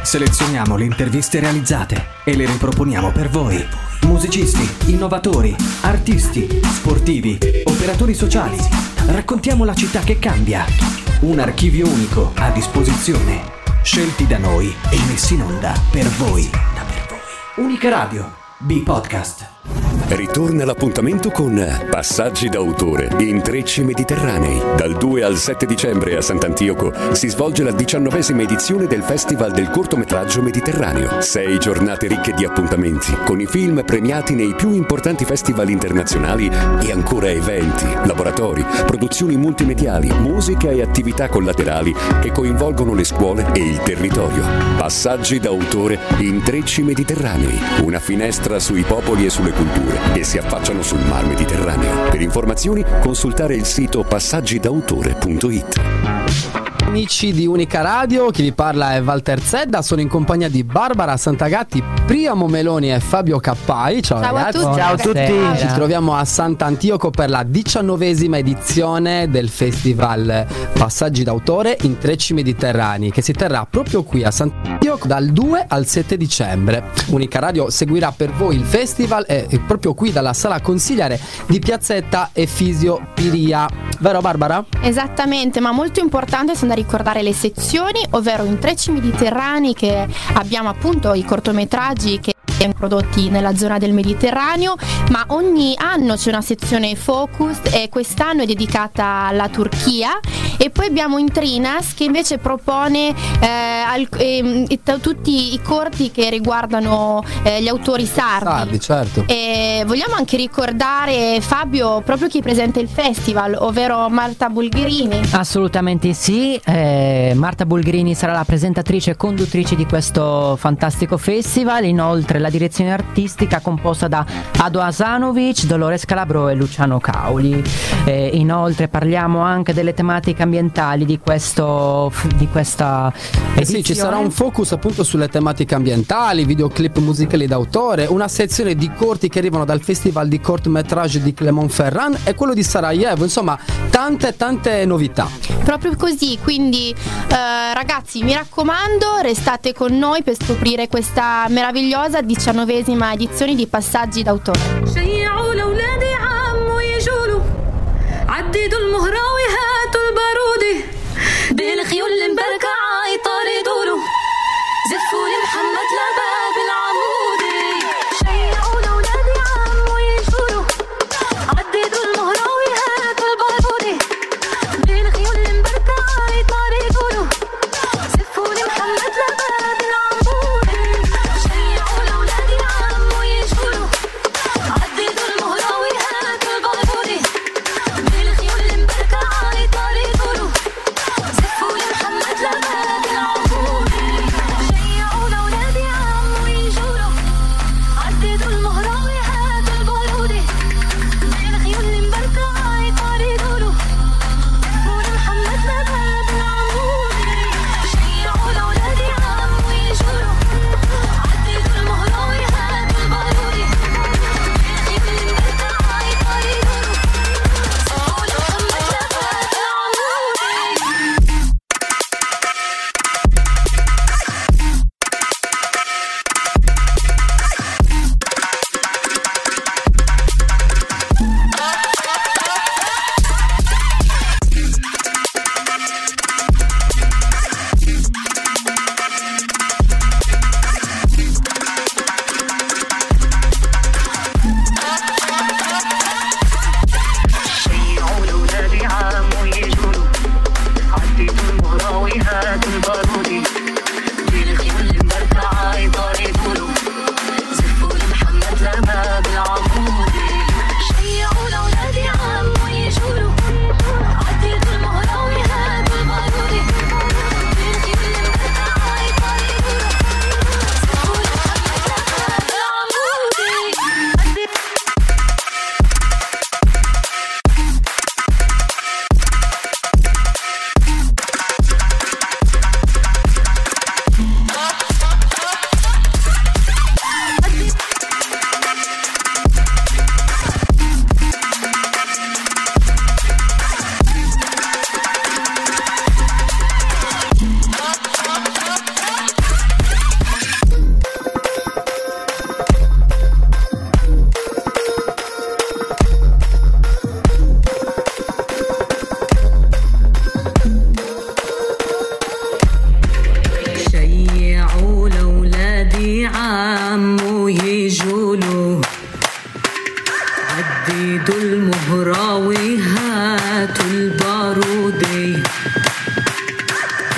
Selezioniamo le interviste realizzate e le riproponiamo per voi. Musicisti, innovatori, artisti, sportivi, operatori sociali. Raccontiamo la città che cambia. Un archivio unico a disposizione. Scelti da noi e messi in onda per voi. Unica Radio, B-Podcast. Ritorna l'appuntamento con Passaggi d'autore, Intrecci Mediterranei. Dal 2 al 7 dicembre a Sant'Antioco si svolge la 19ª edizione del Festival del Cortometraggio Mediterraneo. 6 giornate ricche di appuntamenti, con i film premiati nei più importanti festival internazionali e ancora eventi, laboratori, produzioni multimediali, musica e attività collaterali che coinvolgono le scuole e il territorio. Passaggi d'autore, Intrecci Mediterranei, una finestra sui popoli e sulle culture che si affacciano sul mar Mediterraneo. Per informazioni consultare il sito passaggidautore.it. Amici di Unica Radio, chi vi parla è Walter Zedda, sono in compagnia di Barbara Santagatti, Priamo Meloni e Fabio Cappai. Ciao ragazzi. Ciao a tutti. Ci troviamo a Sant'Antioco per la 19ª edizione del Festival Passaggi d'autore Intrecci Mediterranei, che si terrà proprio qui a Sant'Antioco dal 2 al 7 dicembre. Unica Radio seguirà per voi il festival proprio qui dalla Sala Consigliare di Piazzetta Efisio Piria. Vero Barbara? Esattamente, ma molto importante sono da ricordare le sezioni, ovvero Intrecci Mediterranei, che abbiamo appunto i cortometraggi che prodotti nella zona del Mediterraneo, ma ogni anno c'è una sezione focus e quest'anno è dedicata alla Turchia, e poi abbiamo Intrinas che invece propone tutti i corti che riguardano gli autori sardi. Certo. E vogliamo anche ricordare, Fabio, proprio chi presenta il festival, ovvero Marta Bulgherini. Assolutamente sì, Marta Bulgherini sarà la presentatrice e conduttrice di questo fantastico festival. Inoltre la direzione artistica composta da Ado Asanovic, Dolores Calabro e Luciano Cauli. Inoltre parliamo anche delle tematiche ambientali di questa edizione. Sì, ci sarà un focus appunto sulle tematiche ambientali, videoclip musicali d'autore, una sezione di corti che arrivano dal Festival di Cortometrage di Clermont-Ferrand e quello di Sarajevo, insomma tante novità. Proprio così, quindi ragazzi, mi raccomando, restate con noi per scoprire questa meravigliosa 19ª edizione di Passaggi d'autore. عدي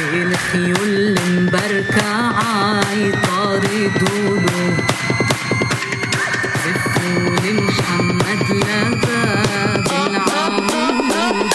الخيول مبركعة يطاردوا له زفوا لمحمد لباب العمود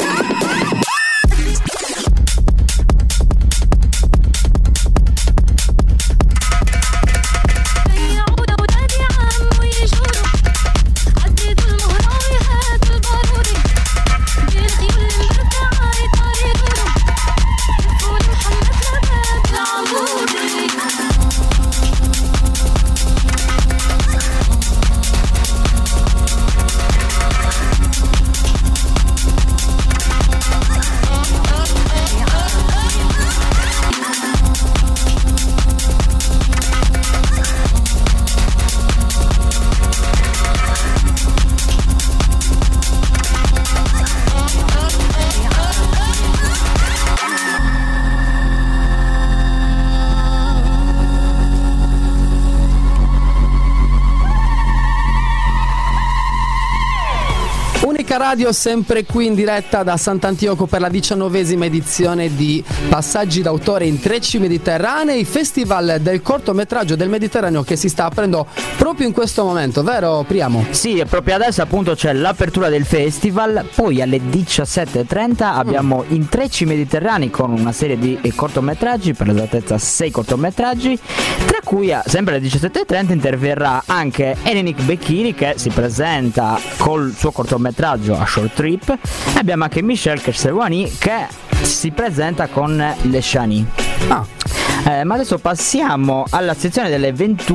Radio sempre qui in diretta da Sant'Antioco per la 19esima edizione di Passaggi d'autore in Trecci Mediterranei, festival del cortometraggio del Mediterraneo che si sta aprendo proprio in questo momento, vero Priamo? Sì, e proprio adesso appunto c'è l'apertura del festival, poi alle 17:30 abbiamo Intrecci Mediterranei con una serie di cortometraggi, per l'esattezza 6 cortometraggi, tra cui sempre alle 17:30 interverrà anche Elenik Becchini che si presenta col suo cortometraggio A Short Trip, e abbiamo anche Michel Kersewani che si presenta con Le Chani. Ma adesso passiamo alla sezione delle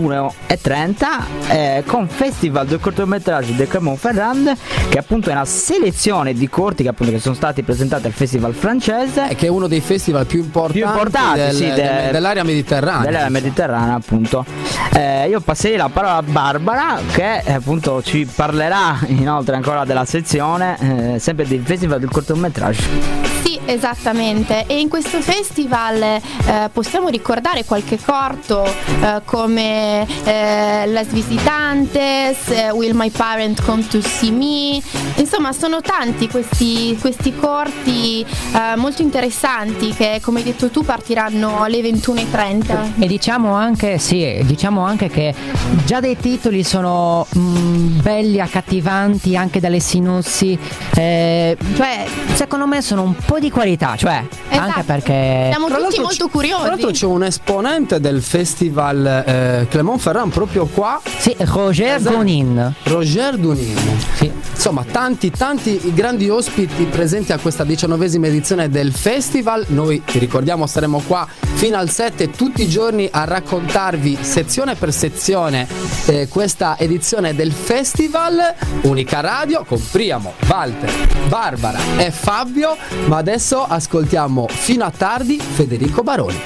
21:30 con Festival del cortometraggio di Clermont-Ferrand, che appunto è una selezione di corti che appunto che sono stati presentati al festival francese, che è uno dei festival più importanti dell'area mediterranea. Dell'area mediterranea appunto. Io passerei la parola a Barbara che appunto ci parlerà inoltre ancora della sezione sempre del Festival del cortometraggio. Sì, esattamente, e in questo festival possiamo ricordare qualche corto come Las Visitantes, Will My Parent Come to See Me, insomma sono tanti questi corti molto interessanti che, come hai detto tu, partiranno alle 21:30. E diciamo anche che già dei titoli sono belli, accattivanti anche dalle sinussi, cioè secondo me sono un po' di qualità, cioè anche perché siamo tutti molto curiosi. Tra l'altro c'è un esponente del festival Clermont-Ferrand proprio qua. Sì, Roger Dunin. Sì. Insomma, tanti grandi ospiti presenti a questa 19esima edizione del festival. Noi vi ricordiamo saremo qua fino al 7 tutti i giorni a raccontarvi sezione per sezione questa edizione del festival. Unica Radio con Priamo, Walter, Barbara e Fabio. Ma adesso ascoltiamo fino a tardi Federico Baroni.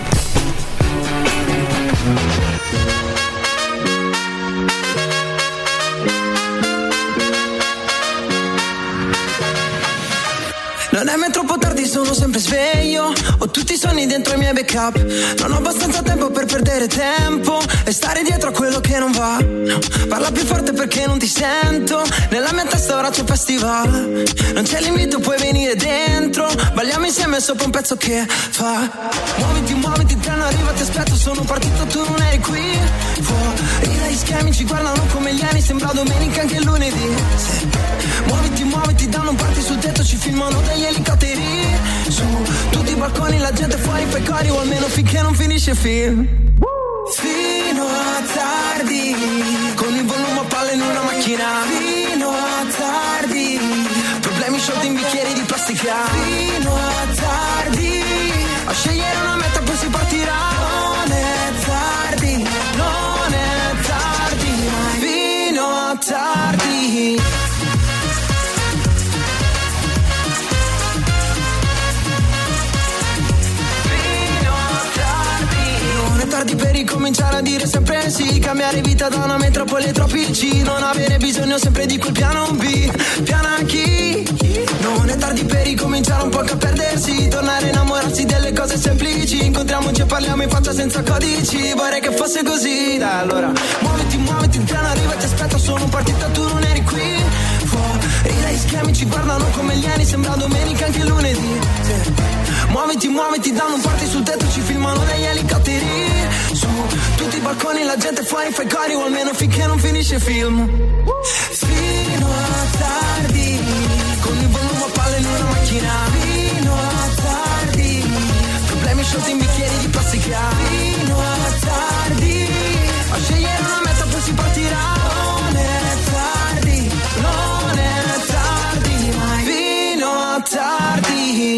Non è mai troppo tardi, sono sempre sveglio. Ho tutti i sogni dentro i miei backup. Non ho abbastanza tempo per perdere tempo e stare dietro a quello che non va. No, parla più forte perché non ti sento. Nella mia testa ora c'è festival. Non c'è limite, puoi venire dentro. Balliamo insieme sopra un pezzo che fa. Muoviti, il treno arriva, ti aspetto. Sono partito, tu non eri qui. Fuori dagli schemi ci guardano come gli anni. Sembra domenica anche lunedì. Sì. Muoviti, danno un party sul tetto. Ci filmano degli elicotteri su tutti i balconi, la gente fuori fa i cori, o almeno finché non finisce il film. Fino a tardi, con il volume a palla in una macchina. Fino a tardi, problemi sciolti in bicchieri di plastica. Fino a tardi, a scegliere una meta poi si partirà. Non è tardi, fino a tardi. Tardi per ricominciare a dire sempre sì. Cambiare vita da una metropoli ai troppi C. Non avere bisogno sempre di quel piano B. Piana chi? Non è tardi per ricominciare un po' a perdersi. Tornare a innamorarsi delle cose semplici. Incontriamoci e parliamo in faccia senza codici. Vorrei che fosse così. Dai allora muoviti, il treno arriva e ti aspetto. Sono partita, tu non eri qui. Fuori dai che mi ci guardano come alieni, sembra domenica anche lunedì. Muoviti, muoviti, danno un party sul tetto, ci filmano degli elicotteri. Su tutti i balconi la gente fuori fa i cori, o almeno finché non finisce il film. Fino a tardi, con il volume a palle in una macchina. Fino a tardi, problemi sciolti in bicchieri di plastica. Fino a tardi, a scegliere una meta poi si partirà. Non è tardi, non è tardi mai. Fino a tardi.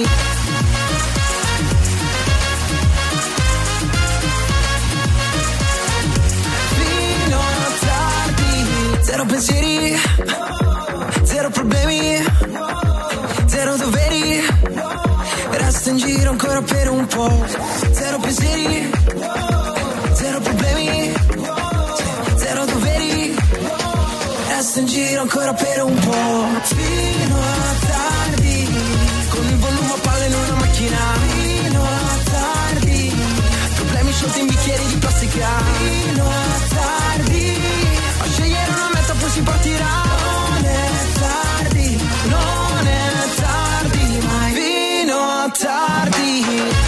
Zero pensieri, zero problemi, zero doveri. Resta in giro ancora per un po'. Zero pensieri, zero problemi, zero doveri. Resta in giro ancora per un po'. Fino a tardi, con il volume a palle in una macchina. Fino a tardi, problemi sciolti in bicchieri di plastica. Fino a tardi, a scegliere una meta poi si partirà. Non è tardi, non è tardi mai. Fino a tardi.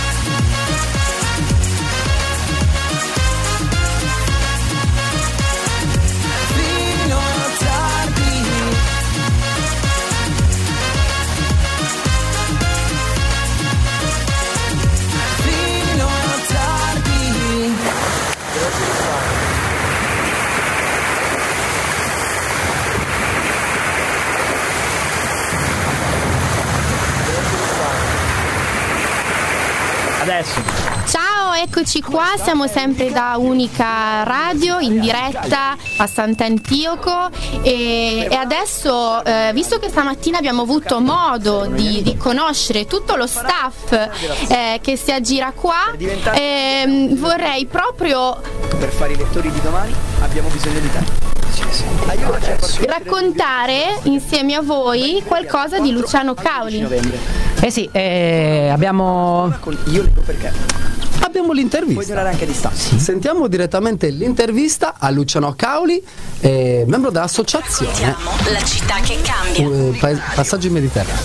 Fino a tardi. Fino a tardi. Adesso. Ciao, eccoci qua, siamo sempre da Unica Radio in diretta a Sant'Antioco e adesso, visto che stamattina abbiamo avuto modo di conoscere tutto lo staff che si aggira qua, vorrei proprio per fare i lettori di domani abbiamo bisogno di te. Raccontare insieme a voi qualcosa di Luciano Cauli. Eh sì, abbiamo... Io leggo perché. Abbiamo l'intervista. Puoi durare anche a distanza. Sentiamo direttamente l'intervista a Luciano Cauli, membro dell'associazione La città che cambia. Passaggi Mediterranei.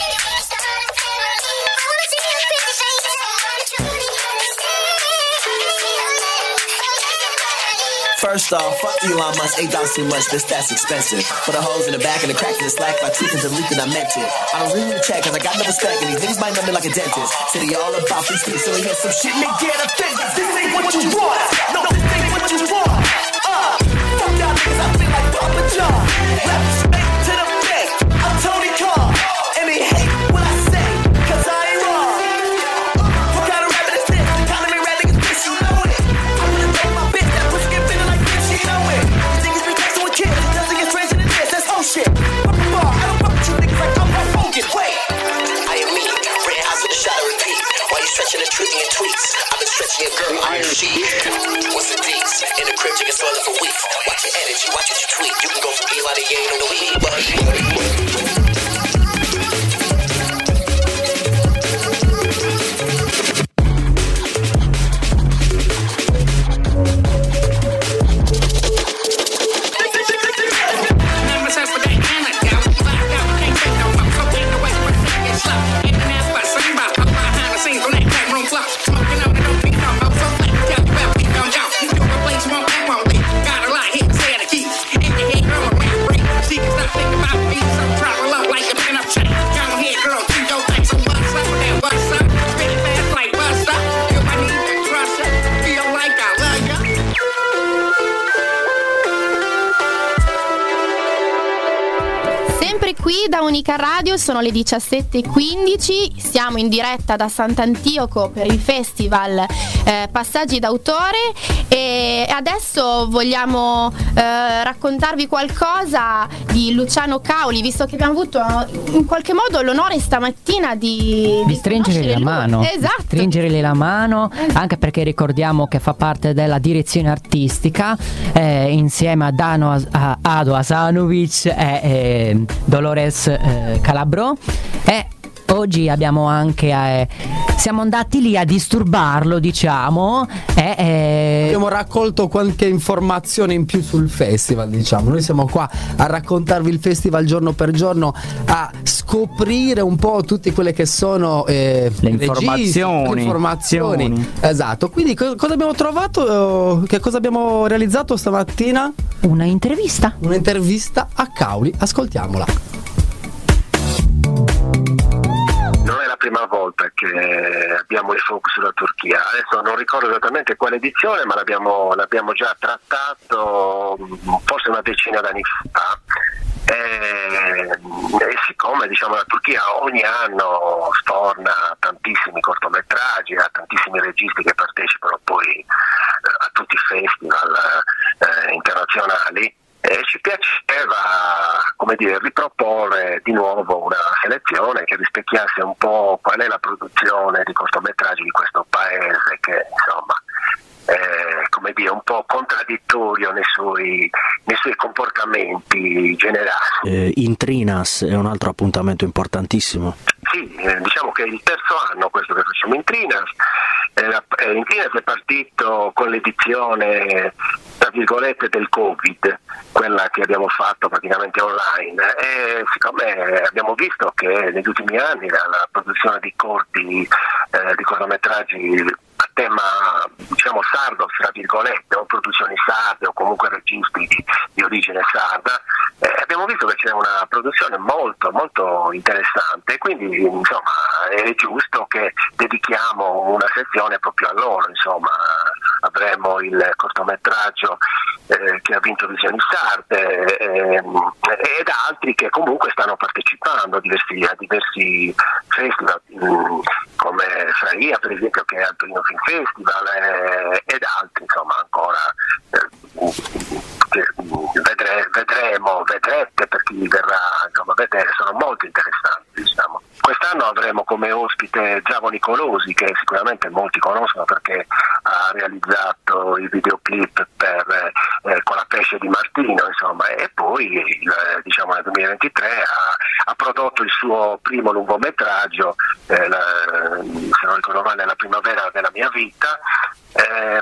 First off, fuck Elon Musk, $8 too much, that's expensive. For the holes in the back and the crack in the slack, my teeth is leaking, I meant it. I don't really check, cause I got no respect, and these niggas might know me like a dentist. City all about these streets, so he had some shit, me get offended. This ain't what you want, no, this ain't what you want. Fuck y'all niggas, I feel like Papa John. Rap straight to the face, I'm Tony Khan. And they hate what I say, cause I ain't wrong. What kind of rapping is this? The kind of me rap niggas bitch, you know it. I'm gonna take my bitch, that pussy get feeling like this, you know it. These niggas be texting with kids, it doesn't get stranger than this, that's whole shit. Fuck the bar, I don't fuck with you niggas like I'm not focused. Wait, I am me, red eyes with a shot of repeat. Why you stretching the truth in your tweets? I've been stretching your girl, Iron Sheet. What's the deets? In the crib, chicken swelling for weeks. Watch your energy, watch what you tweet. You can go from Eli to Yane on the weed, but qui da Unica Radio, sono le 17:15, siamo in diretta da Sant'Antioco per il festival Passaggi d'autore e adesso vogliamo raccontarvi qualcosa di Luciano Cauli, visto che abbiamo avuto in qualche modo l'onore stamattina di stringergli la mano. Esatto. Stringergli la mano, anche perché ricordiamo che fa parte della direzione artistica insieme a Ado Asanovic e Dolores Calabro, e oggi abbiamo anche siamo andati lì a disturbarlo, diciamo, abbiamo raccolto qualche informazione in più sul festival, diciamo. Noi siamo qua a raccontarvi il festival giorno per giorno, a scoprire un po' tutte quelle che sono le informazioni. Esatto. Quindi cosa abbiamo trovato? Che cosa abbiamo realizzato stamattina? Una intervista a Cauli. Ascoltiamola. Non è la prima volta che abbiamo il focus sulla Turchia. Adesso non ricordo esattamente quale edizione, ma l'abbiamo già trattato forse una decina d'anni fa. E siccome la Turchia ogni anno storna tantissimi cortometraggi, ha tantissimi registi che partecipano poi a tutti i festival internazionali, ci piaceva riproporre di nuovo una selezione che rispecchiasse un po' qual è la produzione di cortometraggi di questo paese, che insomma è un po' contraddittorio nei suoi comportamenti generali. Intrinas è un altro appuntamento importantissimo. Sì, diciamo che è il terzo anno questo che facciamo Intrinas. Intrinas è partito con l'edizione tra virgolette del Covid, quella che abbiamo fatto praticamente online, e siccome abbiamo visto che negli ultimi anni la produzione di corti di cortometraggi a tema sardo, tra virgolette, o produzioni sarde o comunque registi di origine sarda, abbiamo visto che c'è una produzione molto molto interessante, quindi è giusto che dedichiamo una sezione proprio a loro. Avremo il cortometraggio che ha vinto Visioni Sarde ed altri che comunque stanno partecipando a diversi festival, come Fraia per esempio, che è al Torino Film Festival, ed altri ancora che vedrete per chi verrà a vedere, sono molto interessanti. Quest'anno avremo come ospite Giavo Nicolosi, che sicuramente molti conoscono perché ha realizzato il videoclip con La pesce di Martino, e poi nel 2023 ha prodotto il suo primo lungometraggio, se non ricordo male, La primavera della mia vita. È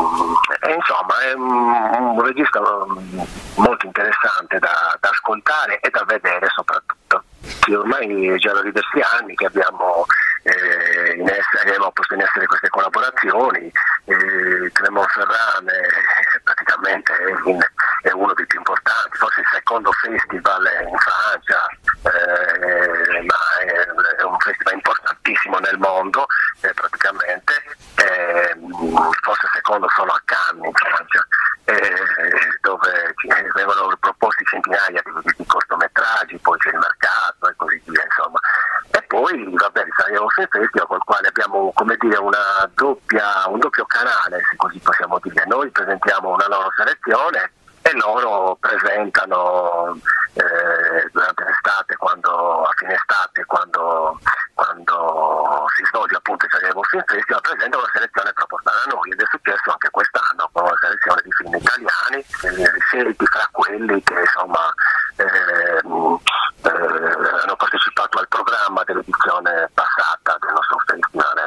un regista molto interessante da ascoltare e da vedere soprattutto. Sì, ormai è già da diversi anni che abbiamo posto in essere queste collaborazioni. Clément Ferrand praticamente è uno dei più importanti, forse il secondo festival in Francia, ma è un festival importantissimo nel mondo, praticamente, forse secondo solo a Cannes in Francia, dove vengono proposti centinaia di cortometraggi, poi c'è il mercato e così via, E poi il Sarajevo Film Festival, col quale abbiamo un doppio canale, se così possiamo dire. Noi presentiamo una loro selezione e loro presentano durante l'estate, a fine estate, quando si svolge appunto il Sarajevo Film Festival, presenta una selezione proposta da noi, ed è successo anche quest'anno con una selezione di film italiani scelti fra quelli che hanno partecipato al programma dell'edizione passata del nostro festival.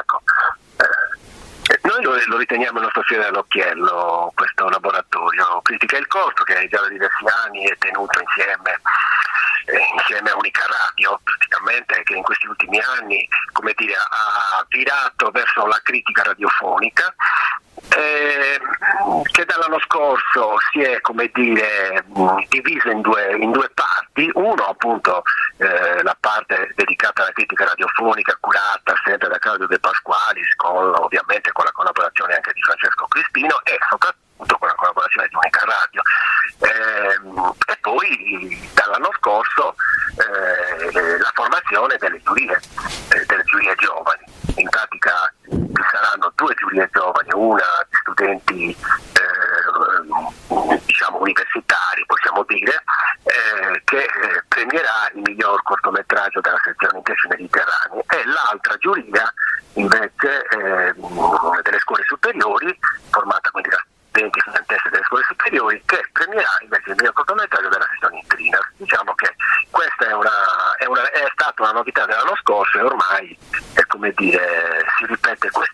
Noi lo riteniamo il nostro fiore all'occhiello, questo laboratorio Critica il Corto, che già da diversi anni è tenuto insieme a Unica Radio, praticamente, che in questi ultimi anni ha virato verso la critica radiofonica, che dall'anno scorso si è diviso in due parti. Uno appunto la parte dedicata alla critica radiofonica, curata sempre da Claudio De Pasqualis, ovviamente con la collaborazione anche di Francesco Crispino e soprattutto con la collaborazione di Unica Radio. E poi dall'anno scorso la formazione delle giurie giovani. In pratica ci saranno due giurie giovani, una di studenti universitari, possiamo dire, che premierà il miglior cortometraggio della sezione Intrecci Mediterranei, e l'altra giuria invece delle scuole superiori, formata quindi da studenti e studentesse delle scuole superiori, che premierà invece il miglior cortometraggio della sezione Intrinas. Diciamo che questa è stata una novità dell'anno scorso, e ormai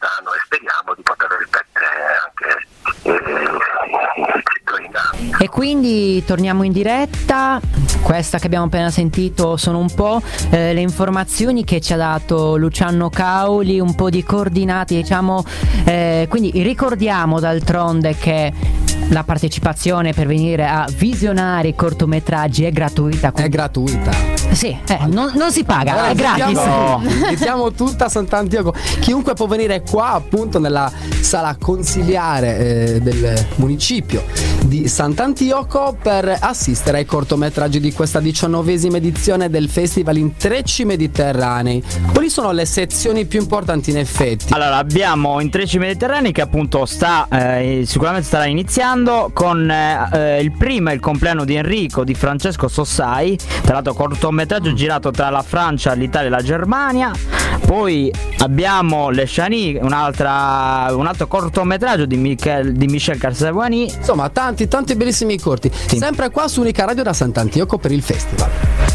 quest'anno e speriamo di poter ripetere anche il ciclo in anno. E quindi torniamo in diretta. Questa che abbiamo appena sentito sono un po' le informazioni che ci ha dato Luciano Cauli, un po' di coordinate, diciamo, quindi ricordiamo d'altronde che la partecipazione per venire a visionare i cortometraggi è gratuita. È gratuita. Sì, non si paga, allora, è gratis. Invitiamo tutta Sant'Antioco. Chiunque può venire qua, appunto, nella sala consiliare del municipio di Sant'Antioco per assistere ai cortometraggi di questa 19ª edizione del Festival Intrecci Mediterranei. Quali sono le sezioni più importanti in effetti? Allora, abbiamo Intrecci Mediterranei che appunto sicuramente starà iniziando con il primo è il compleanno di Enrico di Francesco Sossai, tra l'altro cortometraggio girato tra la Francia, l'Italia e la Germania. Poi abbiamo Le Chani, un altro cortometraggio di Michel Carsevani. Insomma, tanti bellissimi corti. Sì. Sempre qua su Unica Radio da Sant'Antioco per il festival.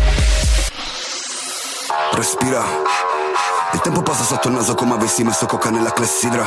Respira. Il tempo passa sotto il naso come avessi messo coca nella clessidra.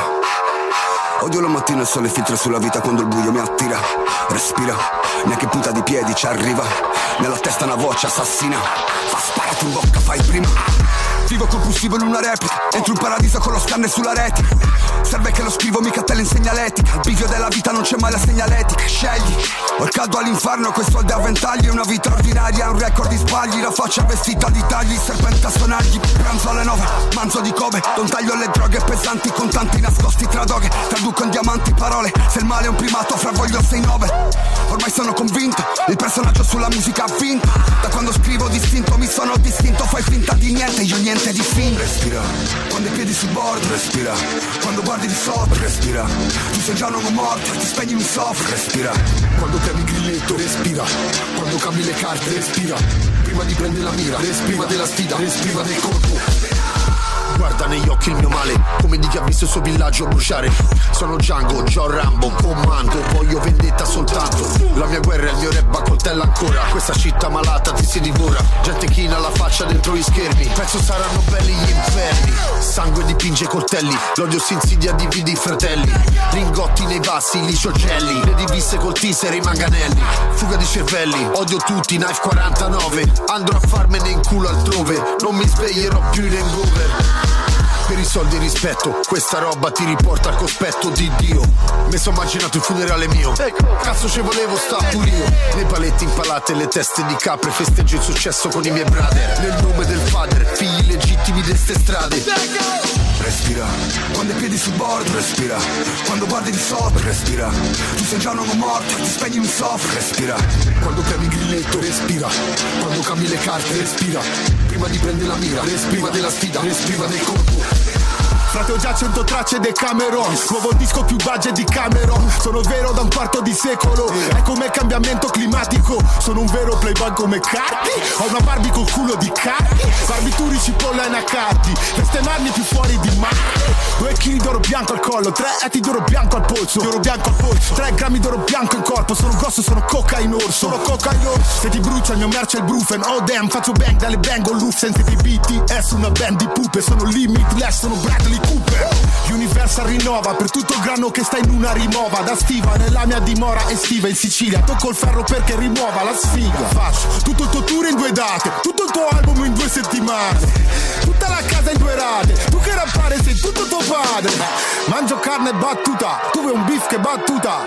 Odio la mattina il sole filtra sulla vita quando il buio mi attira. Respira, neanche punta di piedi ci arriva. Nella testa una voce assassina. Fa sparati in bocca, fai prima. Vivo compulsivo in una replica. Entro in paradiso con lo scanner sulla rete. Serve che lo scrivo, mica te l'insegna l'etica. Al bivio della vita non c'è mai la segnaletica. Scegli, ho il caldo all'inferno, quei soldi a ventagli. Una vita ordinaria, un record di sbagli. La faccia vestita di tagli, il serpente a sonagli. Pranzo alle 9, manzo di cove. Non taglio le droghe pesanti, contanti nascosti tra doghe. Traduco in diamanti parole, se il male è un primato fra voglio 6-9. Ormai sono convinto, il personaggio sulla musica ha vinto. Da quando scrivo distinto, mi sono distinto. Fai finta di niente, io niente di finto. Respira, quando i piedi sul bordo. Respira, quando guardi di sotto. Respira, tu sei già un uomo morto e ti spegni mi soffro. Respira, quando premi il grilletto. Respira, quando cambi le carte. Respira, prima di prendere la mira. Prima della sfida, respira del colpo. Guarda negli occhi il mio male, come di chi ha visto il suo villaggio bruciare. Sono Django, John Rambo, comando, voglio vendetta soltanto. La mia guerra è il mio rap a coltella ancora. Questa città malata ti si divora. Gente china la faccia dentro gli schermi. Penso saranno belli gli inferni. Sangue dipinge i coltelli, l'odio si insidia, divide i fratelli. Lingotti nei vassi, liciogelli. Le divise col teaser e i manganelli. Fuga di cervelli, odio tutti, knife 49. Andrò a farmene in culo altrove. Non mi sveglierò più in hangover. Per i soldi e rispetto, questa roba ti riporta al cospetto di Dio. Mi sono immaginato il funerale mio. Cazzo ci volevo sta pure io. Nei paletti impalate le teste di capre. Festeggio il successo con i miei brother. Nel nome del father, figli legittimi di ste strade. Respira, quando i piedi sul bordo. Respira, quando guardi di sotto. Respira, tu sei già un uomo morto e ti spegni mi soffro. Respira, quando premi il grilletto. Respira, quando cambi le carte. Respira, prima di prendere la mira. Prima della sfida, respira del colpo. Frate ho già 100 tracce dei Cameron. Nuovo disco più budget di Cameron. Sono vero da un quarto di secolo. È come il cambiamento climatico. Sono un vero playboy come Cardi. Ho una Barbie col culo di Cardi. Barbituri, cipolla e nacardi. Queste mani più fuori di mare. 2 kg d'oro bianco al collo. 3 etti d'oro bianco al polso. D'oro bianco al polso. 3 grammi d'oro bianco in corpo. Sono grosso, sono coca in orso. Sono coca in orso. Se ti brucia il mio merce è il brufen. Oh damn, faccio bang dalle bang on loose. Senza i BTS, una band di pupe. Sono limitless, sono Bradley Cooper. Universal rinnova per tutto il grano che sta in una rimova. Da stiva nella mia dimora estiva in Sicilia. Tocco il ferro perché rimuova la sfiga. Faccio tutto il tuo tour in 2 date, tutto il tuo album in 2 settimane, tutta la casa in 2 rate. Tu che rappare sei tutto tuo padre. Mangio carne battuta, tu vuoi un beef che battuta.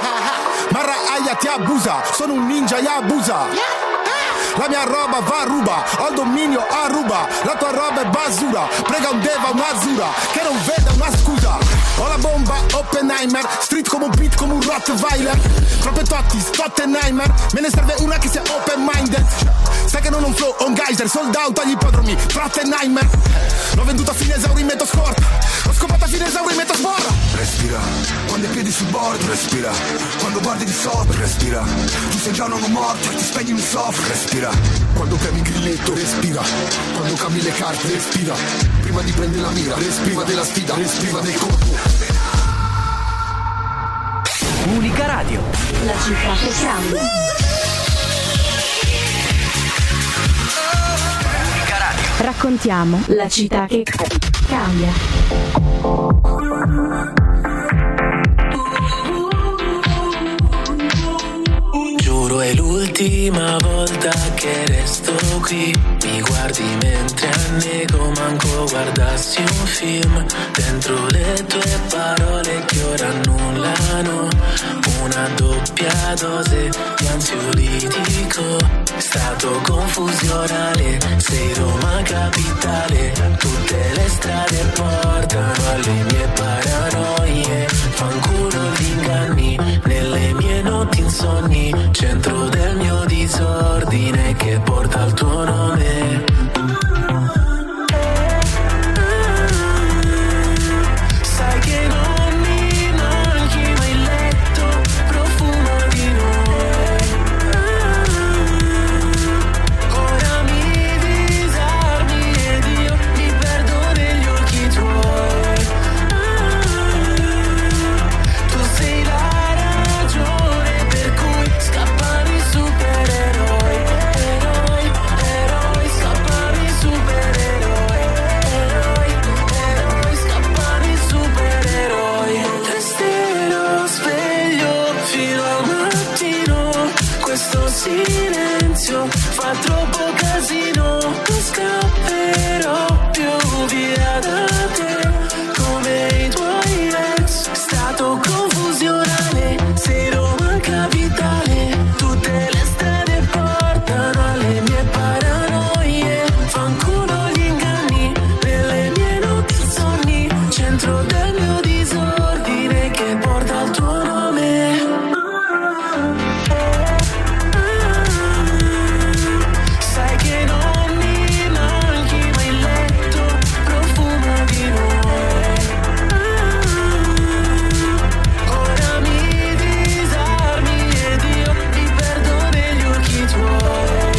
Marra aia ti abusa, sono un ninja e abusa. La mia roba va a ruba, ho il dominio a ruba. La tua roba è basura, prega un deva un'azzurra che non vede una scusa. Ho la bomba Oppenheimer, street come un beat come un Rottweiler. Troppe totti, Stottenheimer, me ne serve una che sia open-minded. Sai che non ho un flow, ho un geyser, sold out agli ippodromi, Trottenheimer. L'ho venduta a fine esaurimento scorta, l'ho scopata a fine esaurimento sporra. Respira, quando i piedi sul bordo. Respira, quando guardi di sotto. Respira, tu sei già un uomo morto e ti spegni mi soffro. Respira, quando premi il grilletto. Respira, quando cambi le carte. Respira, prima di prendere la mira. Prima della sfida, respira del colpo. Unica Radio, la città che cambia. Unica Radio. Raccontiamo la città che cambia. qui, mi guardi mentre annego, manco guardassi un film. Dentro le tue parole che ora annullano una doppia dose di ansiolitico. Stato confusionale, sei Roma capitale. Tutte le strade portano alle mie paranoie. Fanculo gli inganni, nelle mie notti insonni. Centro del mio disordine che porta il tuo nome. Sai che non mi manchi mai il letto, profumo di noi. Ora mi disarmi ed io mi perdo negli occhi tuoi. Tu sei la ragione per cui scappano i supereroi. Eroi, eroi, scappano i supereroi. Eroi, scappano i supereroi. Resterò sveglio fino al mattino. Questo silenzio fa troppo casino. Non scapperò più via da te come i tuoi ex. Stato confusionale, sei Roma capitale. Tutte le strade portano alle mie paranoie. Fanculo gli inganni, nelle mie notti insonni. Centro del mio disordine che porta il tuo nome. Sai che non mi manchi mai il letto, profumo di noi. Ora mi disarmi ed io mi perdo negli occhi tuoi.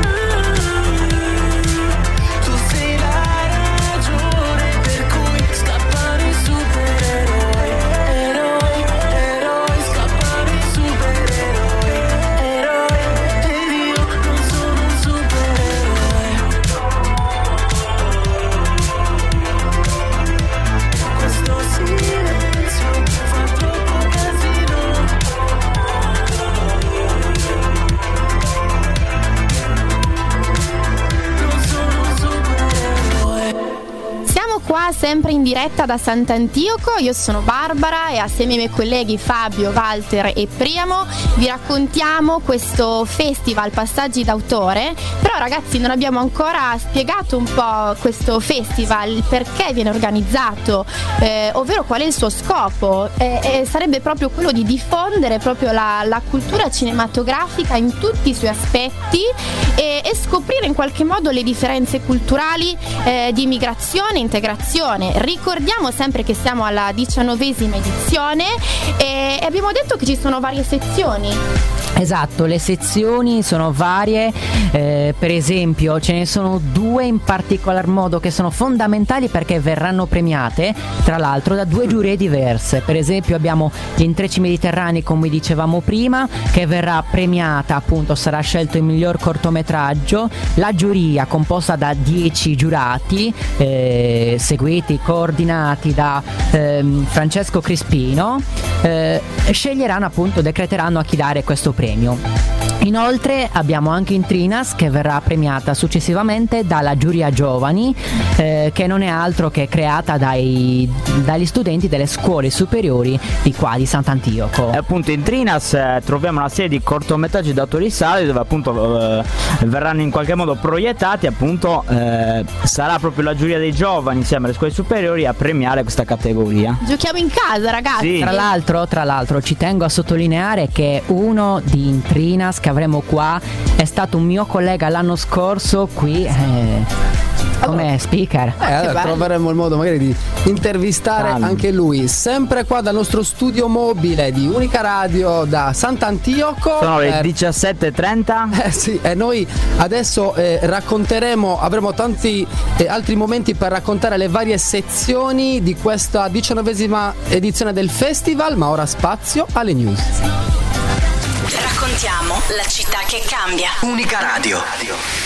Tu sei la ragione per cui scappano i supereroi. Eroi, eroi, scappano i supereroi. Eroi, ed io non sono un supereroe. Questo silenzio fa troppo casino. Non sono un supereroe. Siamo qua sempre in diretta da Sant'Antioco, io sono Barbara e assieme ai miei colleghi Fabio, Walter e Priamo vi raccontiamo questo festival Passaggi d'autore. Però ragazzi, non abbiamo ancora spiegato un po' questo festival, il perché viene organizzato, ovvero qual è il suo scopo. Sarebbe proprio quello di diffondere proprio la cultura cinematografica in tutti i suoi aspetti e scoprire in qualche modo le differenze culturali di immigrazione e integrazione. Ricordiamo sempre che siamo alla 19ª edizione e abbiamo detto che ci sono varie sezioni. Esatto, le sezioni sono varie, per esempio ce ne sono due in particolar modo che sono fondamentali perché verranno premiate tra l'altro da due giurie diverse. Per esempio abbiamo gli Intrecci Mediterranei, come dicevamo prima, che verrà premiata, appunto sarà scelto il miglior cortometraggio. La giuria, composta da 10 giurati seguiti, coordinati da Francesco Crispino, sceglieranno, appunto decreteranno a chi dare questo premio. Inoltre abbiamo anche Intrinas, che verrà premiata successivamente dalla giuria giovani, che non è altro che creata dagli studenti delle scuole superiori di qua di Sant'Antioco. E appunto in Trinas troviamo una serie di cortometraggi d'autori sali dove appunto verranno in qualche modo proiettati. Appunto sarà proprio la giuria dei giovani insieme alle scuole superiori a premiare questa categoria. Giochiamo in casa, ragazzi. Sì. Tra l'altro ci tengo a sottolineare che uno di Intrinas che avremo qua è stato un mio collega l'anno scorso qui come speaker. Allora troveremo il modo magari di intervistare anche lui, sempre qua dal nostro studio mobile di Unica Radio da Sant'Antioco. Sono le 17:30. Sì, e noi adesso racconteremo, avremo tanti altri momenti per raccontare le varie sezioni di questa 19ª edizione del festival, ma ora spazio alle news. Raccontiamo la città che cambia. Unica Radio.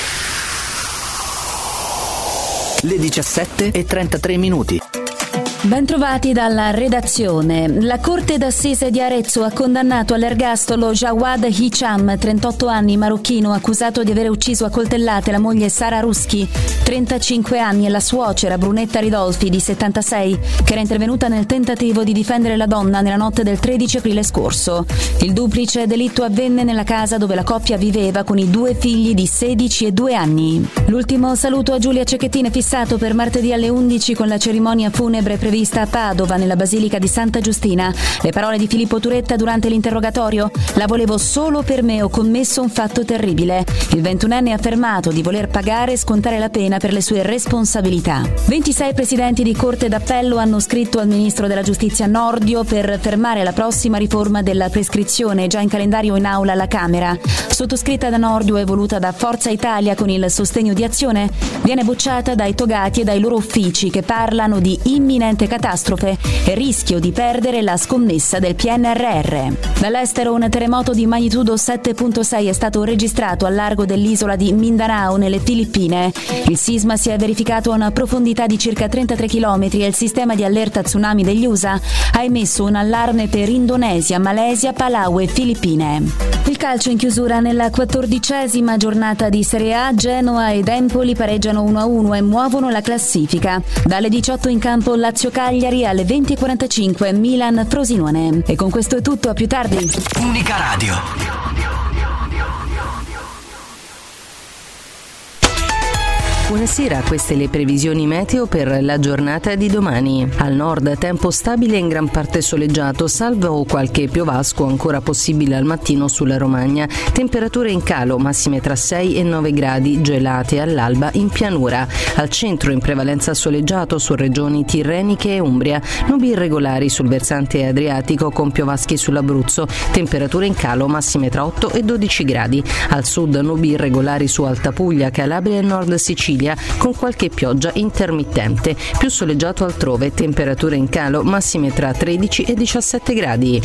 Le 17:33. Bentrovati dalla redazione. La Corte d'Assise di Arezzo ha condannato all'ergastolo Jawad Hicham, 38 anni, marocchino, accusato di aver ucciso a coltellate la moglie Sara Ruschi, 35 anni, e la suocera Brunetta Ridolfi, di 76, che era intervenuta nel tentativo di difendere la donna nella notte del 13 aprile scorso. Il duplice delitto avvenne nella casa dove la coppia viveva con i 2 figli di 16 e 2 anni. L'ultimo saluto a Giulia Cecchettin è fissato per martedì alle 11 con la cerimonia funebre prevista a Padova nella Basilica di Santa Giustina. Le parole di Filippo Turetta durante l'interrogatorio: la volevo solo per me, ho commesso un fatto terribile. Il 21enne ha affermato di voler pagare e scontare la pena per le sue responsabilità. 26 presidenti di Corte d'Appello hanno scritto al ministro della Giustizia Nordio per fermare la prossima riforma della prescrizione, già in calendario in aula alla Camera. Sottoscritta da Nordio e voluta da Forza Italia con il sostegno di Azione, viene bocciata dai togati e dai loro uffici, che parlano di imminente catastrofe e rischio di perdere la scommessa del PNRR. Dall'estero un terremoto di magnitudo 7.6 è stato registrato al largo dell'isola di Mindanao, nelle Filippine. Il sisma si è verificato a una profondità di circa 33 km e il sistema di allerta tsunami degli USA ha emesso un allarme per Indonesia, Malesia, Palau e Filippine. Il calcio in chiusura nella 14ª giornata di Serie A. Genoa ed Empoli pareggiano 1-1 e muovono la classifica. Dalle 18 in campo Lazio-Cagliari, alle 20:45 Milan-Frosinone. E con questo è tutto, a più tardi. Unica Radio. Buonasera, queste le previsioni meteo per la giornata di domani. Al nord tempo stabile e in gran parte soleggiato, salvo qualche piovasco ancora possibile al mattino sulla Romagna. Temperature in calo, massime tra 6 e 9 gradi, gelate all'alba in pianura. Al centro in prevalenza soleggiato su regioni tirreniche e Umbria. Nubi irregolari sul versante adriatico con piovaschi sull'Abruzzo. Temperature in calo, massime tra 8 e 12 gradi. Al sud nubi irregolari su Alta Puglia, Calabria e Nord Sicilia, con qualche pioggia intermittente. Più soleggiato altrove, temperature in calo, massime tra 13 e 17 gradi.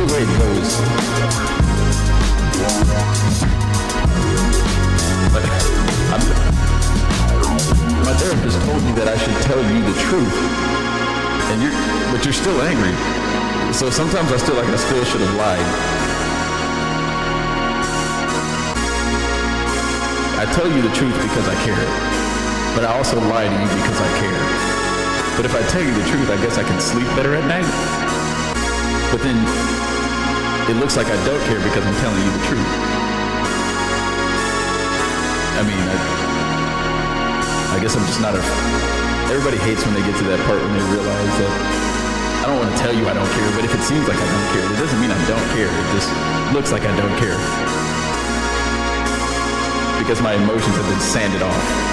the way it goes. But my therapist told me that I should tell you the truth, but you're still angry. So sometimes I still should have lied. I tell you the truth because I care, but I also lie to you because I care. But if I tell you the truth, I guess I can sleep better at night. But then it looks like I don't care because I'm telling you the truth. I mean, I guess I'm just not everybody hates when they get to that part when they realize that I don't want to tell you I don't care, but if it seems like I don't care, it doesn't mean I don't care. It just looks like I don't care. Because my emotions have been sanded off.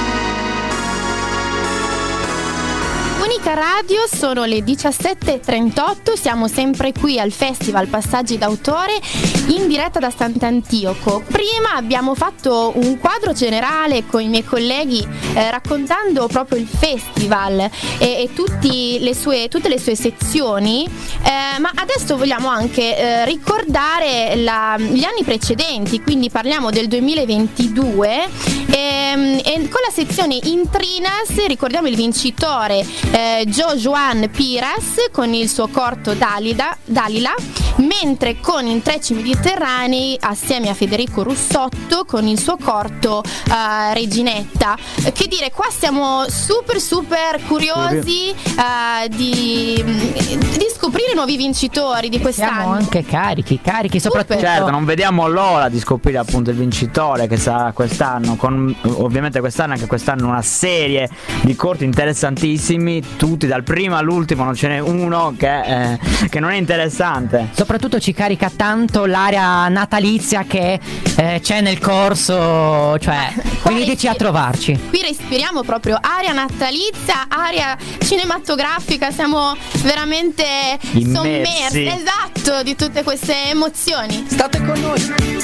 Unica Radio, sono le 17.38, siamo sempre qui al Festival Passaggi d'autore in diretta da Sant'Antioco. Prima abbiamo fatto un quadro generale con i miei colleghi raccontando proprio il festival e tutte le sue sezioni, ma adesso vogliamo anche ricordare gli anni precedenti, quindi parliamo del 2022 e con la sezione Intrinas ricordiamo il vincitore Joe Joan Piras con il suo corto Dalila, mentre con Intrecci Mediterranei assieme a Federico Russotto con il suo corto Reginetta. Che dire, qua siamo super curiosi di scoprire nuovi vincitori di quest'anno. Siamo anche carichi soprattutto. Certo, non vediamo l'ora di scoprire appunto il vincitore che sarà quest'anno, con ovviamente anche quest'anno una serie di corti interessantissimi, tutti dal primo all'ultimo, non ce n'è uno che non è interessante. Soprattutto ci carica tanto l'area natalizia che c'è nel corso, cioè veniteci a trovarci. Qui respiriamo proprio aria natalizia, aria cinematografica, siamo veramente sommersi, esatto, di tutte queste emozioni. State con noi.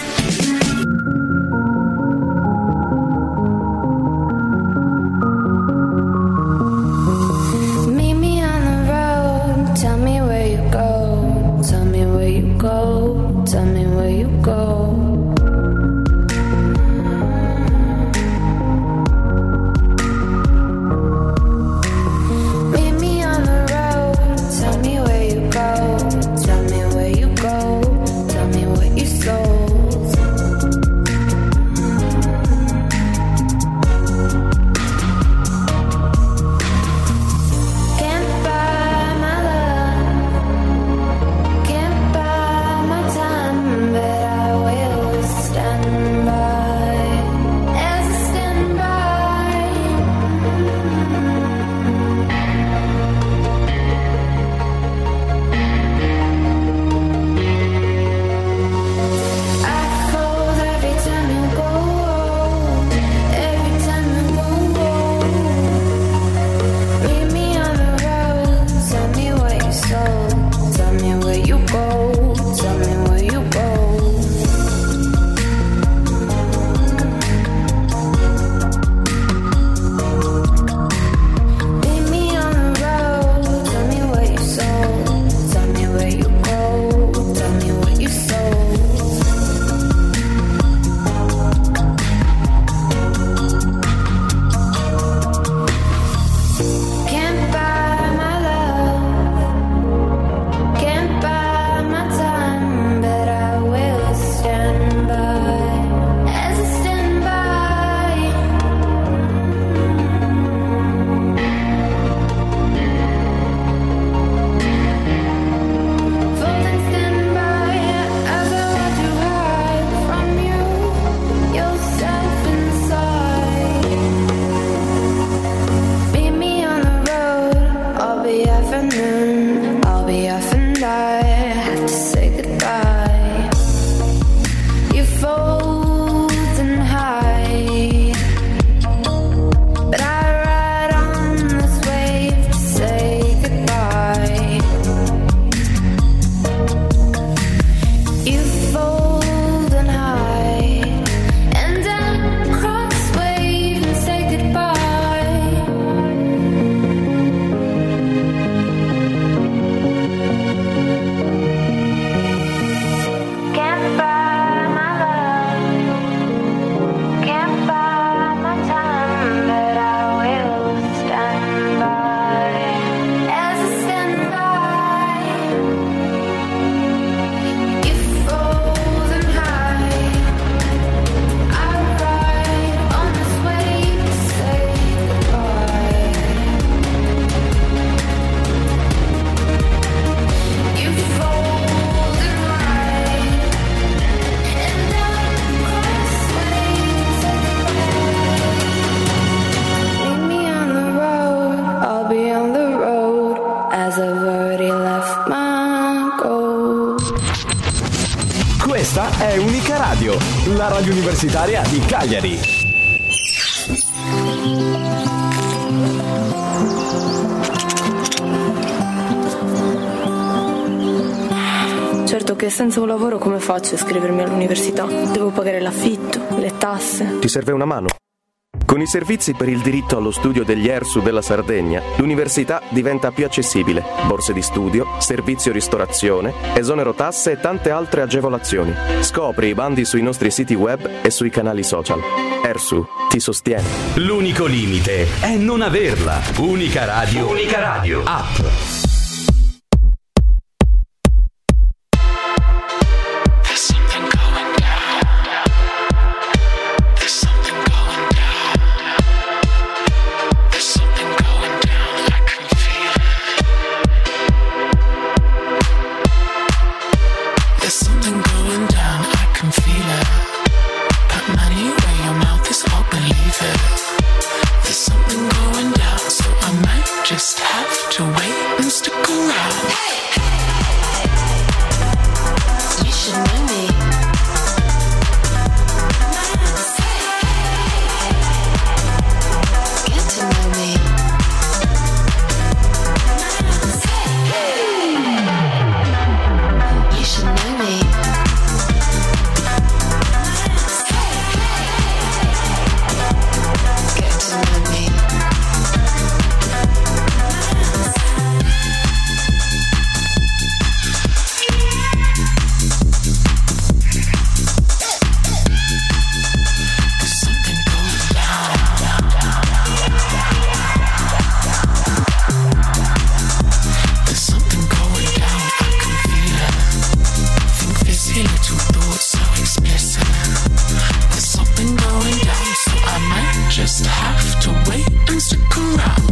Tell me where you go, tell me where you go, tell me where you go. Meet me on the road, tell me where you go, tell me where you go, tell me what you sold. My time Questa è Unica Radio, la radio universitaria di Cagliari. Certo che senza un lavoro come faccio a iscrivermi all'università? Devo pagare l'affitto, le tasse. Ti serve una mano? Con i servizi per il diritto allo studio degli ERSU della Sardegna, l'università diventa più accessibile. Borse di studio, servizio ristorazione, esonero tasse e tante altre agevolazioni. Scopri i bandi sui nostri siti web e sui canali social. ERSU ti sostiene. L'unico limite è non averla. Unica Radio. Unica Radio. App. Just have to wait and stick around. You should know me. Get to know me. You should know me. Get to know me. Just have to wait and stick around.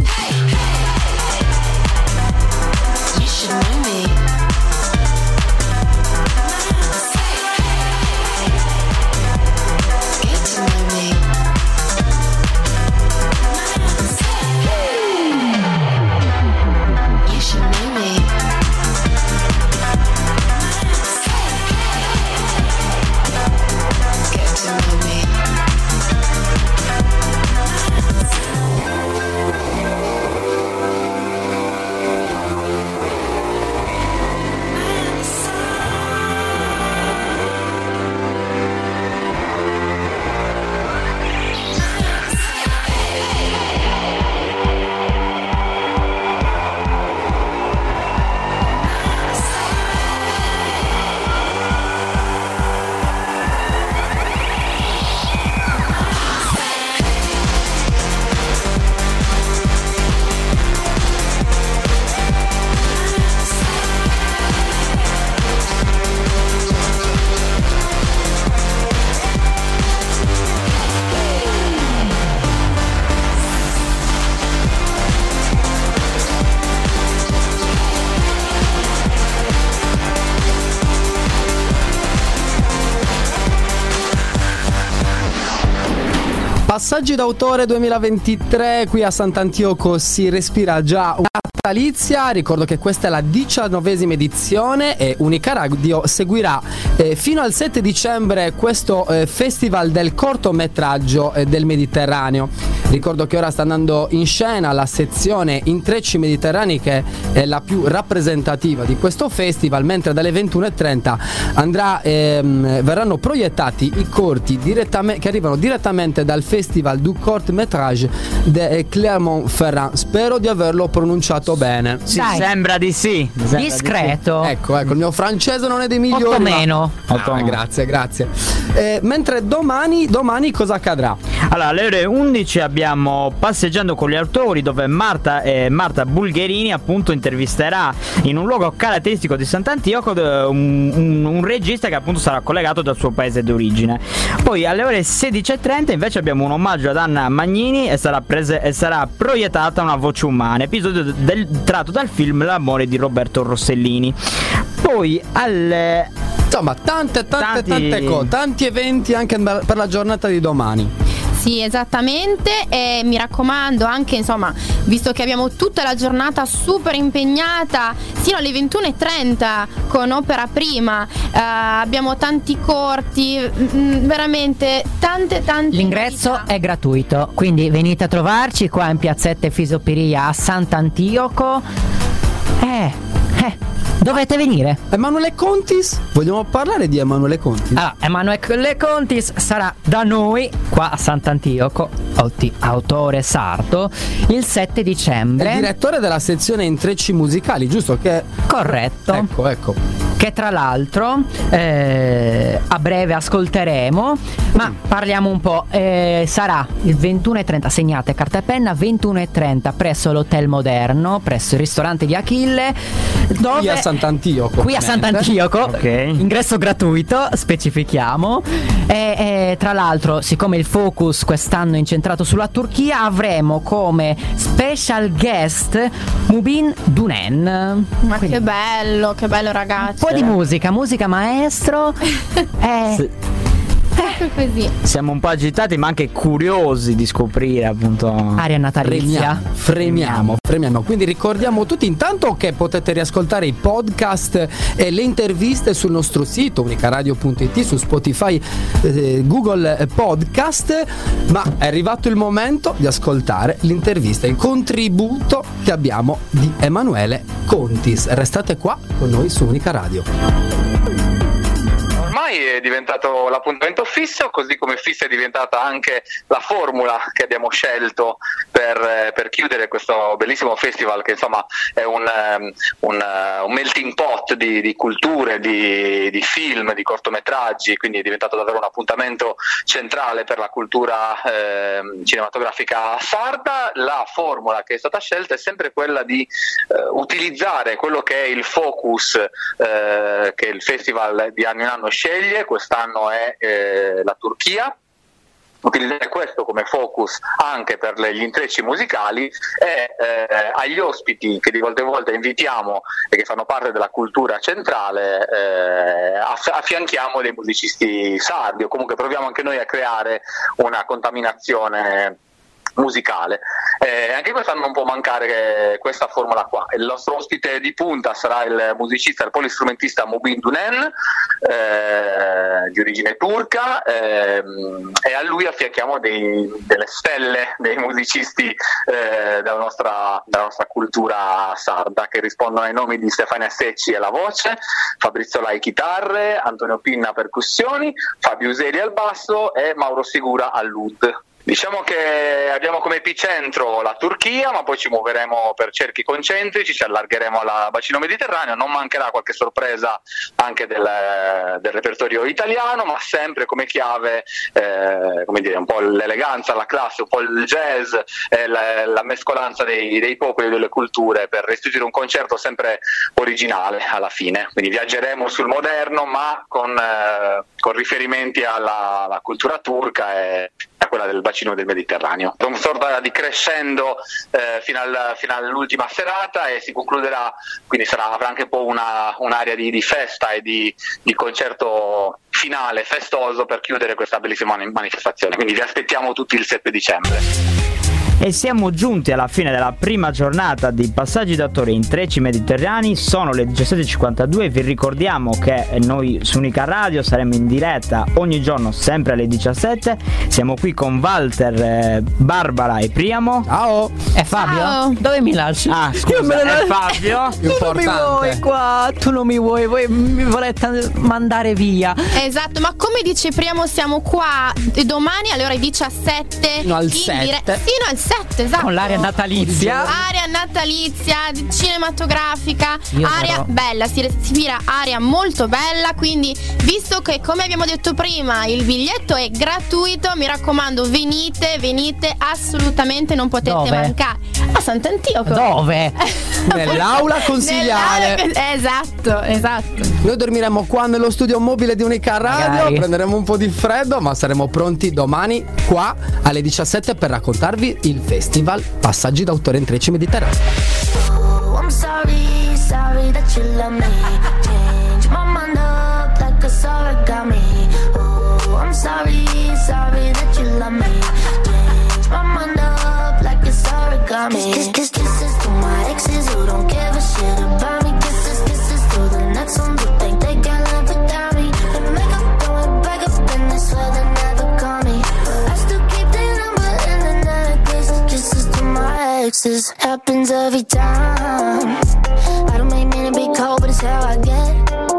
You should know me. Get to know me. You should know me. Get to know me. Passaggi d'autore 2023, qui a Sant'Antioco si respira già una natalizia. Ricordo che questa è la 19ª edizione e Unica Radio seguirà fino al 7 dicembre questo festival del cortometraggio del Mediterraneo. Ricordo che ora sta andando in scena la sezione Intrecci Mediterranei, che è la più rappresentativa di questo festival, mentre dalle 21:30 verranno proiettati i corti che arrivano direttamente dal Festival du Court Métrage de Clermont-Ferrand. Spero di averlo pronunciato bene. Sì, sembra di sì. Discreto. Ecco, il mio francese non è dei migliori. 8 meno. Grazie. Mentre domani cosa accadrà? Allora, alle ore 11 abbiamo Passeggiando con gli autori, dove Marta Bulgherini appunto intervisterà in un luogo caratteristico di Sant'Antioco un regista che appunto sarà collegato dal suo paese d'origine. Poi alle ore 16:30 invece abbiamo un omaggio ad Anna Magnini e sarà proiettata Una voce umana, episodio tratto dal film L'amore di Roberto Rossellini. Poi insomma tanti eventi anche per la giornata di domani. Sì, esattamente, e mi raccomando anche, insomma, visto che abbiamo tutta la giornata super impegnata fino alle 21:30 con Opera Prima, abbiamo tanti corti, veramente tante L'ingresso è gratuito, quindi venite a trovarci qua in piazzetta Fisopiria a Sant'Antioco. Dovete venire. Emanuele Contis? Vogliamo parlare di Emanuele Contis? Allora, Emanuele Contis sarà da noi qua a Sant'Antioco, autore sardo, il 7 dicembre. È direttore della sezione intrecci musicali, giusto? Corretto. Ecco. Che tra l'altro a breve ascolteremo, ma parliamo un po'. Sarà il 21:30, segnate carta e penna, 21:30 presso l'Hotel Moderno, presso il ristorante di Achille, dove qui a Sant'Antioco. Okay. Ingresso gratuito, specifichiamo. E tra l'altro, siccome il focus quest'anno è incentrato sulla Turchia, avremo come special guest Mubin Dunen. Ma quindi, che bello ragazzi. Un po' di musica maestro. Così. Siamo un po' agitati ma anche curiosi di scoprire appunto aria natalizia. Fremiamo. Quindi ricordiamo tutti intanto che potete riascoltare i podcast e le interviste sul nostro sito unicaradio.it, su Spotify, Google Podcast, ma è arrivato il momento di ascoltare l'intervista, il contributo che abbiamo di Emanuele Contis. Restate qua con noi su Unica Radio. Ormai è diventato l'appuntamento fisso, così come fissa è diventata anche la formula che abbiamo scelto per chiudere questo bellissimo festival, che insomma è un melting pot di culture, di film, di cortometraggi, quindi è diventato davvero un appuntamento centrale per la cultura cinematografica sarda. La formula che è stata scelta è sempre quella di utilizzare quello che è il focus che il festival di anno in anno sceglie. Quest'anno è la Turchia. Utilizzare questo come focus anche per gli intrecci musicali e agli ospiti che di volta in volta invitiamo e che fanno parte della cultura centrale affianchiamo dei musicisti sardi, o comunque proviamo anche noi a creare una contaminazione musicale. Anche quest'anno non può mancare questa formula qua. Il nostro ospite di punta sarà il musicista, il polistrumentista Mubin Dunen, di origine turca, e a lui affianchiamo delle stelle, dei musicisti della nostra cultura sarda, che rispondono ai nomi di Stefania Secci alla voce, Fabrizio Lai chitarre, Antonio Pinna percussioni, Fabio Useri al basso e Mauro Sigura all'ud. Diciamo che abbiamo come epicentro la Turchia, ma poi ci muoveremo per cerchi concentrici, ci allargheremo al bacino mediterraneo, non mancherà qualche sorpresa anche del repertorio italiano, ma sempre come chiave, come dire, un po' l'eleganza, la classe, un po' il jazz, la mescolanza dei popoli e delle culture, per restituire un concerto sempre originale alla fine. Quindi viaggeremo sul moderno, ma con riferimenti alla cultura turca e a quella del bacino del Mediterraneo. Una sorta di crescendo fino all'ultima serata, e si concluderà, quindi avrà anche un po' un'area di festa e di concerto finale festoso per chiudere questa bellissima manifestazione. Quindi vi aspettiamo tutti il 7 dicembre. E siamo giunti alla fine della prima giornata di Passaggi d'autore Intrecci Mediterranei. Sono le 17:52. Vi ricordiamo che noi su Unica Radio saremo in diretta ogni giorno sempre alle 17. Siamo qui con Walter, Barbara e Priamo. Ciao. E Fabio? Ciao. Dove mi lasci? Ah, scusa, è Fabio. Tu non mi vuoi qua, tu non mi vuoi, voi mi volete mandare via. Esatto, ma come dice Priamo, siamo qua domani alle ore 17 fino al 7. Fino al 7, esatto. Con l'aria natalizia. Aria natalizia, cinematografica, aria bella, si respira aria molto bella. Quindi, visto che, come abbiamo detto prima, il biglietto è gratuito, mi raccomando, venite, assolutamente non potete mancare. A Sant'Antioco. Dove? Nell'aula consigliare. Esatto. Noi dormiremo qua nello studio mobile di Unica Radio. Magari. Prenderemo un po' di freddo, ma saremo pronti domani qua alle 17 per raccontarvi il festival Passaggi d'autore Intrecci Mediterranei. Oh, I'm sorry that you love me. Change my mind up like a origami. Oh, I'm sorry that you love me. this happens every time. I don't make mean to be cold, but it's how I get.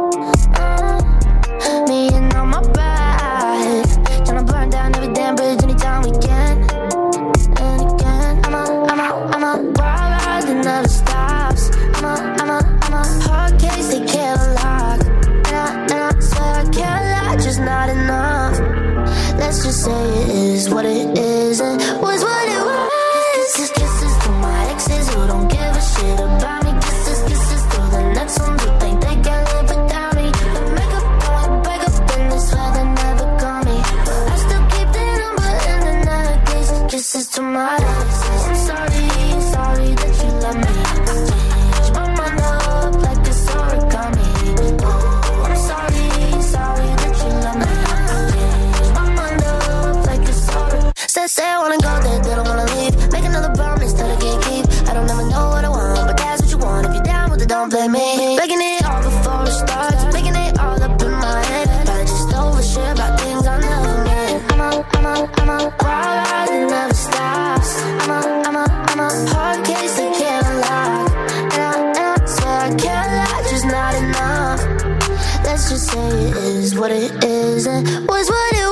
Me and on my ride, tryna burn down every damn bridge anytime we can. And again, I'm a wild ride that never stops. I'm a hard case they can't lock. And I swear I can't lie, just not enough. Let's just say it is what it is and was what it was. Kisses to my exes who don't give a shit about me. Kisses to the next ones who think they can live without me. And make up point, break up in this way they never call me. I still keep their number in the night. Kisses to my exes. I'm sorry that you love me. Change my mind up like a origami. Oh, I'm sorry that you love me. Change my mind up like a origami. Say I wanna go there, they don't wanna leave. Make another promise that I can't keep. I don't ever know what I want, but that's what you want. If you're down with it, don't blame me. Making it all before it starts, making it all up in my head. Probably just overshare about things I never meant. I'm a wild ride that never stops. I'm a hard case that can't unlock. And I swear I can't lie, just not enough. Let's just say it is what it is and was what it was.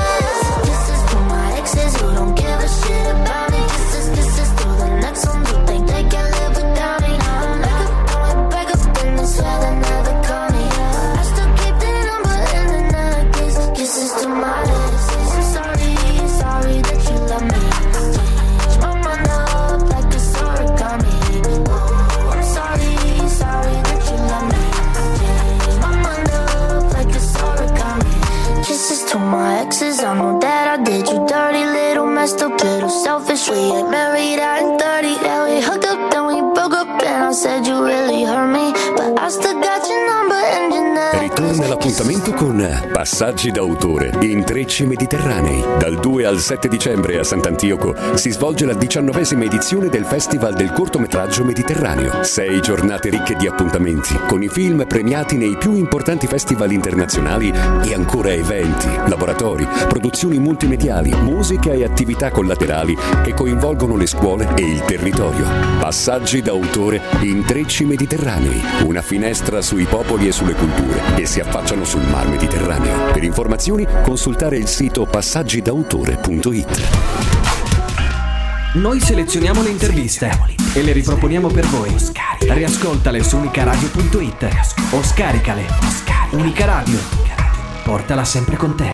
Kisses to my exes who don't give a shit about me. Kisses to the next ones who think they can live without me. Make up point, break up in this way they never call me. I still keep their number in the night. Kisses to my exes. I'm sorry that you love me. Change my mind up like a origami. Oh, I'm sorry that you love me. Change my mind up like a origami. Kisses to my exes, I know that I did you dirty, little messed up, little selfish. We ain't married, I ain't 30. Yeah, we hooked up, then we broke up, and I said you really hurt me, but I still got your number and your name. Ritorna l'appuntamento con Passaggi d'autore, Intrecci Mediterranei. Dal 2 al 7 dicembre a Sant'Antioco si svolge la 19ª edizione del Festival del cortometraggio mediterraneo. 6 giornate ricche di appuntamenti, con i film premiati nei più importanti festival internazionali e ancora eventi, laboratori, produzioni multimediali, musica e attività collaterali che coinvolgono le scuole e il territorio. Passaggi d'autore, Intrecci Mediterranei, una finestra sui popoli e sulle culture che si affacciano sul mar Mediterraneo. Per informazioni consultare il sito passaggidautore.it. Noi selezioniamo le interviste e le riproponiamo per voi. Riascoltale su unicaradio.it o scaricale. Unica Radio, portala sempre con te.